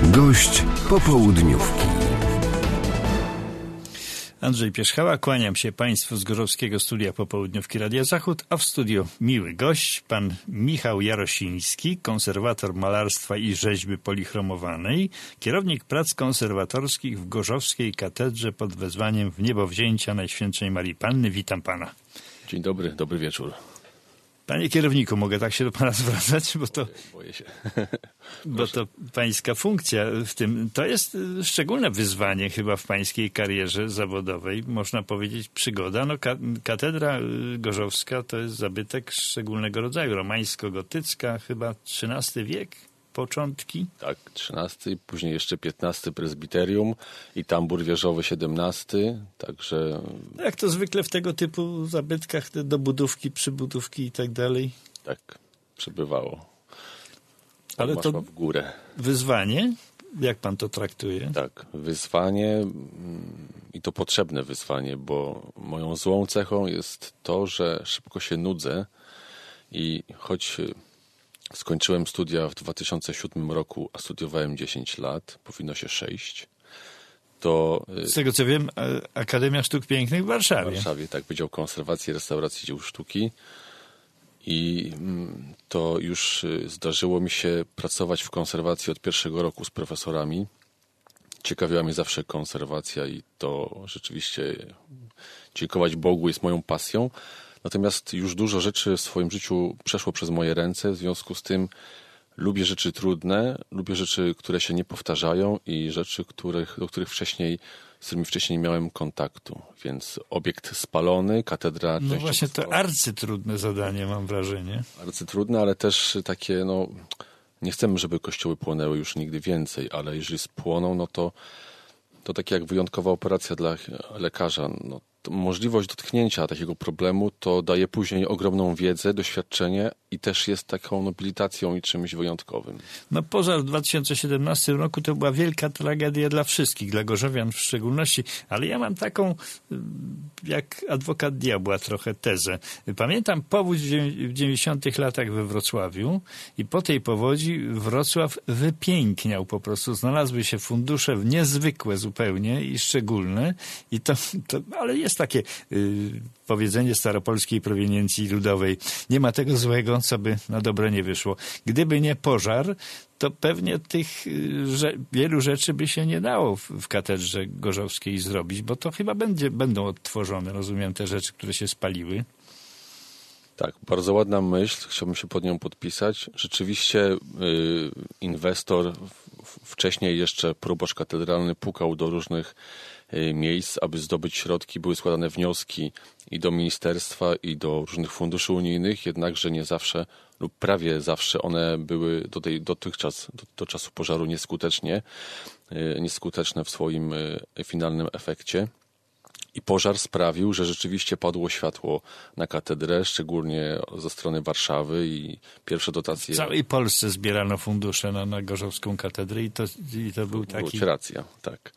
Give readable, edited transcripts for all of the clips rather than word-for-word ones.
Gość popołudniówki. Andrzej Pierzchała, kłaniam się Państwu z Gorzowskiego Studia Popołudniówki Radia Zachód, a w studio miły gość, pan Michał Jarosiński, konserwator malarstwa i rzeźby polichromowanej, kierownik prac konserwatorskich w Gorzowskiej Katedrze pod wezwaniem w niebowzięcia Najświętszej Marii Panny. Witam pana. Dzień dobry, dobry wieczór. Panie kierowniku, mogę tak się do pana zwracać? Boję się. Bo to pańska funkcja w tym, to jest szczególne wyzwanie chyba w pańskiej karierze zawodowej. Można powiedzieć przygoda. No, katedra gorzowska to jest zabytek szczególnego rodzaju. Romańsko-gotycka, chyba XIII wiek, początki. Tak, XIII, później jeszcze XV prezbiterium i tambur wieżowy XVII, także... Jak to zwykle w tego typu zabytkach, te dobudówki, przybudówki i tak dalej. Tak, przybywało. Ale to w górę. Wyzwanie? Jak pan to traktuje? Tak, wyzwanie i to potrzebne wyzwanie, bo moją złą cechą jest to, że szybko się nudzę i choć skończyłem studia w 2007 roku, a studiowałem 10 lat, powinno się 6, to... Z tego co wiem, Akademia Sztuk Pięknych w Warszawie. W Warszawie, tak, Wydział Konserwacji i Restauracji Dzieł Sztuki. I to już zdarzyło mi się pracować w konserwacji od pierwszego roku z profesorami. Ciekawiła mnie zawsze konserwacja i to rzeczywiście dziękować Bogu jest moją pasją. Natomiast już dużo rzeczy w swoim życiu przeszło przez moje ręce, w związku z tym lubię rzeczy trudne, lubię rzeczy, które się nie powtarzają i rzeczy, z którymi wcześniej nie miałem kontaktu. Więc obiekt spalony, katedra... No właśnie to arcytrudne zadanie, mam wrażenie. Arcytrudne, ale też takie, nie chcemy, żeby kościoły płonęły już nigdy więcej, ale jeżeli spłoną, to takie jak wyjątkowa operacja dla lekarza. Możliwość dotknięcia takiego problemu to daje później ogromną wiedzę, doświadczenie i też jest taką nobilitacją i czymś wyjątkowym. Pożar w 2017 roku to była wielka tragedia dla wszystkich, dla gorzowian w szczególności, ale ja mam taką, jak adwokat diabła trochę tezę. Pamiętam powódź w 90 latach we Wrocławiu i po tej powodzi Wrocław wypiękniał po prostu. Znalazły się fundusze niezwykłe zupełnie i szczególne ale jest takie powiedzenie staropolskiej proweniencji ludowej. Nie ma tego złego, co by na dobre nie wyszło. Gdyby nie pożar, to pewnie tych wielu rzeczy by się nie dało w katedrze gorzowskiej zrobić, bo to chyba będą odtworzone, rozumiem, te rzeczy, które się spaliły. Tak, bardzo ładna myśl, chciałbym się pod nią podpisać. Rzeczywiście inwestor, wcześniej jeszcze proboszcz katedralny pukał do różnych miejsc, aby zdobyć środki. Były składane wnioski i do ministerstwa, i do różnych funduszy unijnych, jednakże nie zawsze lub prawie zawsze one były do czasu pożaru nieskuteczne w swoim finalnym efekcie. I pożar sprawił, że rzeczywiście padło światło na katedrę, szczególnie ze strony Warszawy i pierwsze dotacje... W całej Polsce zbierano fundusze na Gorzowską katedrę i to był taki... Racja, tak.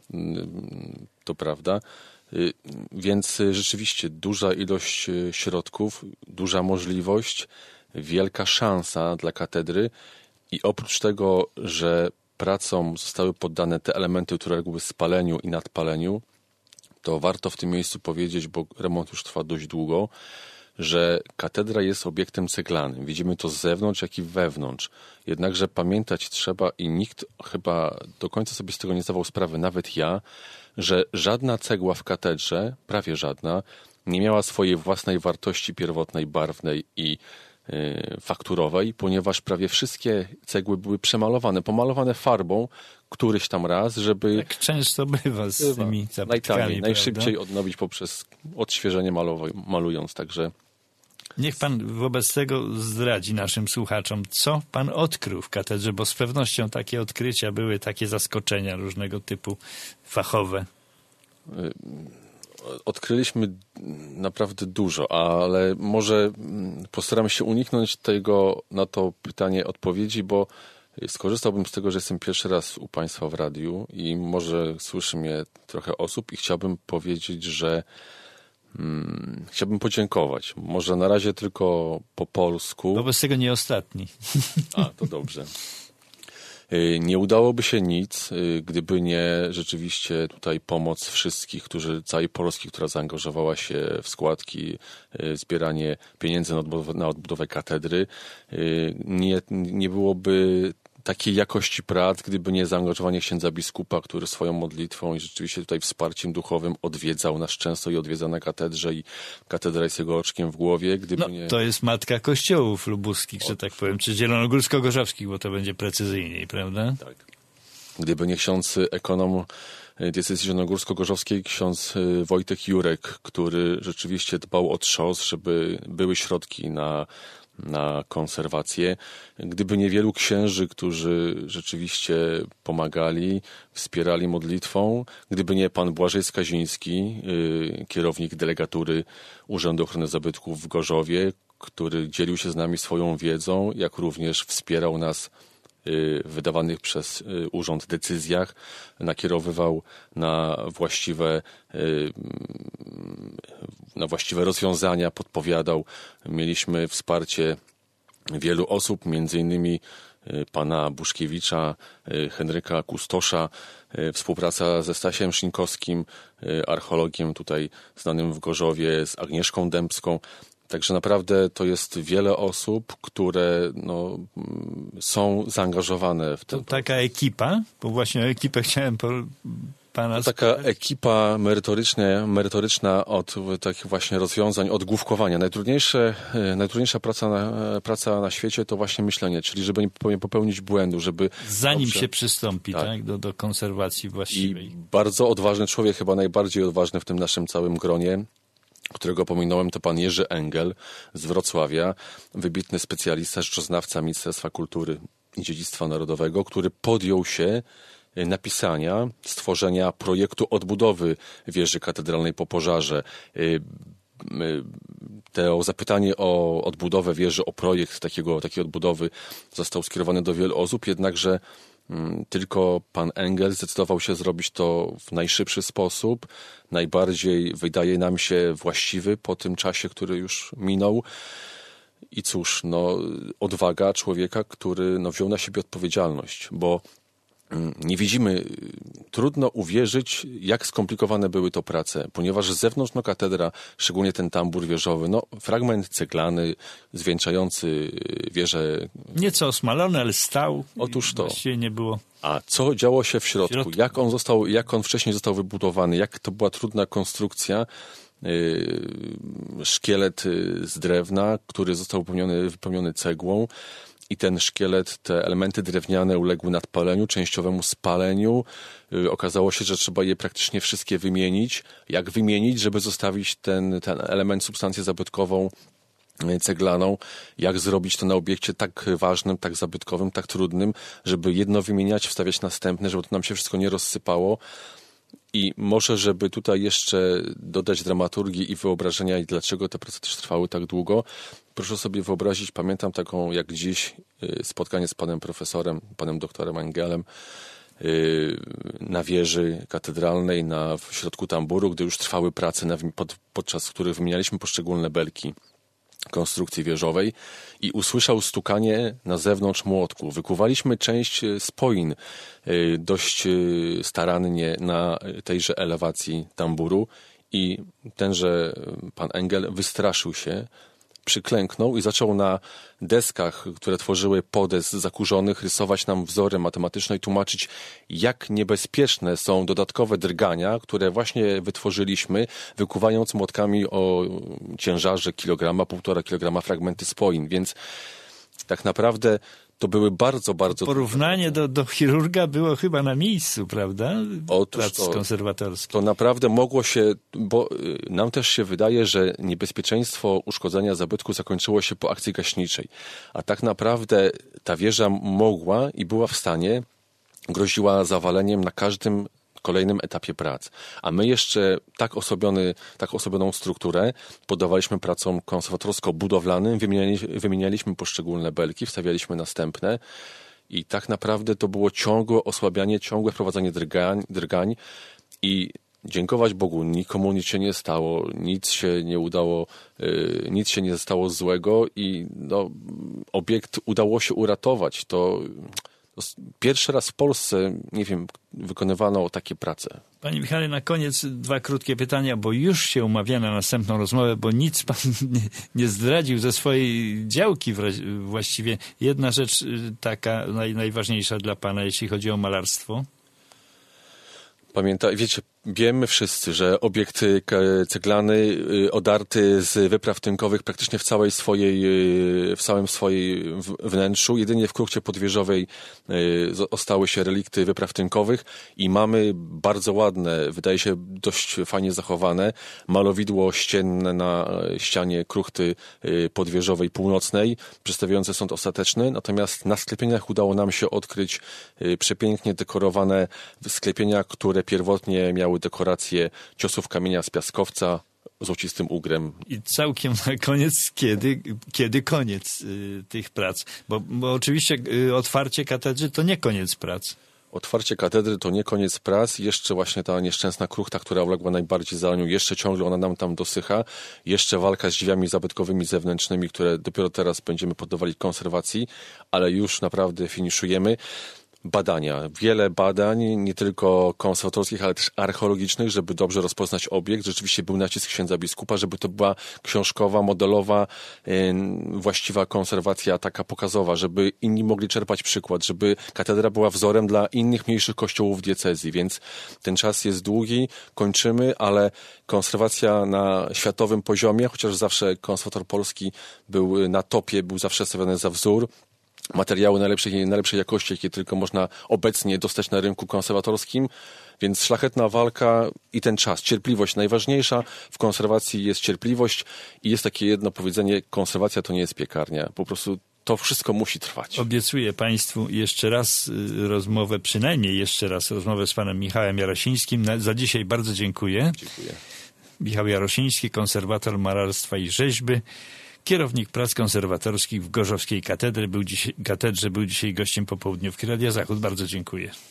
To prawda. Więc rzeczywiście duża ilość środków, duża możliwość, wielka szansa dla katedry i oprócz tego, że pracom zostały poddane te elementy, które uległy spaleniu i nadpaleniu, to warto w tym miejscu powiedzieć, bo remont już trwa dość długo, że katedra jest obiektem ceglanym. Widzimy to z zewnątrz, jak i wewnątrz. Jednakże pamiętać trzeba i nikt chyba do końca sobie z tego nie zdawał sprawy, nawet ja, że żadna cegła w katedrze, prawie żadna, nie miała swojej własnej wartości pierwotnej, barwnej i fakturowej, ponieważ prawie wszystkie cegły były pomalowane farbą któryś tam raz, żeby... Tak często bywa z tymi zabytkami. Najszybciej odnowić poprzez odświeżenie malując, także... Niech pan wobec tego zdradzi naszym słuchaczom, co pan odkrył w katedrze, bo z pewnością takie odkrycia były, takie zaskoczenia różnego typu fachowe. Odkryliśmy naprawdę dużo, ale może postaram się uniknąć na to pytanie odpowiedzi, bo skorzystałbym z tego, że jestem pierwszy raz u państwa w radiu i może słyszy mnie trochę osób i chciałbym powiedzieć, że chciałbym podziękować. Może na razie tylko po polsku. Wobec tego nie ostatni. A, to dobrze. Nie udałoby się nic, gdyby nie rzeczywiście tutaj pomoc wszystkich, całej Polski, która zaangażowała się w składki, zbieranie pieniędzy na odbudowę katedry. Nie byłoby takiej jakości prac, gdyby nie zaangażowanie księdza biskupa, który swoją modlitwą i rzeczywiście tutaj wsparciem duchowym odwiedzał nas często i odwiedza na katedrze i katedra jest jego oczkiem w głowie. Gdyby nie... To jest matka kościołów lubuskich, że tak powiem, czy zielonogórsko-gorzowskich, bo to będzie precyzyjniej, prawda? Tak. Gdyby nie ksiądz ekonom diecezji zielonogórsko-gorzowskiej, ksiądz Wojtek Jurek, który rzeczywiście dbał o trząs, żeby były środki na konserwację. Gdyby niewielu księży, którzy rzeczywiście pomagali, wspierali modlitwą, gdyby nie pan Błażej Skaziński, kierownik delegatury Urzędu Ochrony Zabytków w Gorzowie, który dzielił się z nami swoją wiedzą, jak również wspierał nas w wydawanych przez urząd decyzjach, nakierowywał na właściwe rozwiązania, podpowiadał. Mieliśmy wsparcie wielu osób, między innymi pana Buszkiewicza, Henryka Kustosza, współpraca ze Stasiem Szynkowskim, archeologiem tutaj znanym w Gorzowie, z Agnieszką Dębską. Także naprawdę to jest wiele osób, które są zaangażowane w to. Taka ekipa, bo właśnie o ekipę chciałem pana taka ekipa merytoryczna od takich właśnie rozwiązań, od główkowania. Najtrudniejsza praca na świecie to właśnie myślenie, czyli żeby nie popełnić błędu, żeby... Zanim się przystąpi, tak? Do konserwacji właściwej. I bardzo odważny człowiek, chyba najbardziej odważny w tym naszym całym gronie, którego pominąłem, to pan Jerzy Engel z Wrocławia, wybitny specjalista, rzeczoznawca Ministerstwa Kultury i Dziedzictwa Narodowego, który podjął się napisania, stworzenia projektu odbudowy wieży katedralnej po pożarze. To zapytanie o odbudowę wieży, o projekt takiej odbudowy został skierowany do wielu osób, jednakże tylko pan Engel zdecydował się zrobić to w najszybszy sposób, najbardziej wydaje nam się właściwy po tym czasie, który już minął. I cóż, odwaga człowieka, który wziął na siebie odpowiedzialność, bo nie widzimy, trudno uwierzyć, jak skomplikowane były to prace, ponieważ z zewnątrz katedra, szczególnie ten tambur wieżowy, fragment ceglany zwieńczający wieżę. Nieco osmalony, ale stał. Otóż to. Właściwie nie było. A co działo się w środku? Jak on wcześniej został wybudowany? Jak to była trudna konstrukcja? Szkielet z drewna, który został wypełniony cegłą. I ten szkielet, te elementy drewniane uległy nadpaleniu, częściowemu spaleniu. Okazało się, że trzeba je praktycznie wszystkie wymienić. Jak wymienić, żeby zostawić ten element, substancję zabytkową, ceglaną? Jak zrobić to na obiekcie tak ważnym, tak zabytkowym, tak trudnym, żeby jedno wymieniać, wstawiać następne, żeby to nam się wszystko nie rozsypało? I może, żeby tutaj jeszcze dodać dramaturgii i wyobrażenia i dlaczego te prace też trwały tak długo, proszę sobie wyobrazić, pamiętam taką jak dziś spotkanie z panem profesorem, panem doktorem Engelem na wieży katedralnej w środku tamburu, gdy już trwały prace, podczas których wymienialiśmy poszczególne belki konstrukcji wieżowej i usłyszał stukanie na zewnątrz młotku. Wykuwaliśmy część spoin dość starannie na tejże elewacji tamburu i tenże pan Engel wystraszył się, przyklęknął i zaczął na deskach, które tworzyły podes zakurzonych, rysować nam wzory matematyczne i tłumaczyć, jak niebezpieczne są dodatkowe drgania, które właśnie wytworzyliśmy, wykuwając młotkami o ciężarze 1,5 kilograma fragmenty spoin. Więc tak naprawdę to były bardzo, bardzo... Porównanie do chirurga było chyba na miejscu, prawda? Prac konserwatorskich. To naprawdę mogło się, bo nam też się wydaje, że niebezpieczeństwo uszkodzenia zabytku zakończyło się po akcji gaśniczej. A tak naprawdę ta wieża mogła i była w stanie, groziła zawaleniem na każdym kolejnym etapie prac. A my jeszcze tak osobioną strukturę poddawaliśmy pracom konserwatorsko-budowlanym, wymienialiśmy poszczególne belki, wstawialiśmy następne i tak naprawdę to było ciągłe osłabianie, ciągłe wprowadzanie drgań i dziękować Bogu, nikomu nic się nie stało, nic się nie udało, nic się nie stało złego i obiekt udało się uratować. To Pierwszy raz w Polsce, nie wiem, wykonywano takie prace. Panie Michale, na koniec 2 krótkie pytania, bo już się umawia na następną rozmowę, bo nic pan nie zdradził ze swojej działki właściwie. Jedna rzecz taka najważniejsza dla pana, jeśli chodzi o malarstwo. Wiecie, wiemy wszyscy, że obiekt ceglany, odarty z wypraw tynkowych praktycznie w całym swojej wnętrzu. Jedynie w kruchcie podwieżowej ostały się relikty wypraw tynkowych i mamy bardzo ładne, wydaje się dość fajnie zachowane, malowidło ścienne na ścianie kruchty podwieżowej północnej, przedstawiające sąd ostateczny. Natomiast na sklepieniach udało nam się odkryć przepięknie dekorowane sklepienia, które pierwotnie miały dekorację ciosów kamienia z piaskowca złocistym ugrem. I całkiem na koniec, kiedy koniec tych prac? Bo oczywiście otwarcie katedry to nie koniec prac. Otwarcie katedry to nie koniec prac. Jeszcze właśnie ta nieszczęsna kruchta, która uległa najbardziej zalaniu, jeszcze ciągle ona nam tam dosycha. Jeszcze walka z drzwiami zabytkowymi zewnętrznymi, które dopiero teraz będziemy poddawali konserwacji, ale już naprawdę finiszujemy. Badania. Wiele badań, nie tylko konserwatorskich, ale też archeologicznych, żeby dobrze rozpoznać obiekt. Rzeczywiście był nacisk księdza biskupa, żeby to była książkowa, modelowa, właściwa konserwacja, taka pokazowa, żeby inni mogli czerpać przykład, żeby katedra była wzorem dla innych mniejszych kościołów diecezji. Więc ten czas jest długi, kończymy, ale konserwacja na światowym poziomie, chociaż zawsze konserwator polski był na topie, był zawsze stawiany za wzór. Materiały najlepszej jakości, jakie tylko można obecnie dostać na rynku konserwatorskim, więc szlachetna walka i ten czas, cierpliwość najważniejsza. W konserwacji jest cierpliwość i jest takie jedno powiedzenie, konserwacja to nie jest piekarnia, po prostu to wszystko musi trwać. Obiecuję państwu jeszcze raz rozmowę, przynajmniej jeszcze raz rozmowę z panem Michałem Jarosińskim. Za dzisiaj bardzo dziękuję. Dziękuję. Michał Jarosiński, konserwator malarstwa i rzeźby, kierownik prac konserwatorskich w Gorzowskiej Katedrze, był dzisiaj gościem popołudniówki Radia Zachód. Bardzo dziękuję.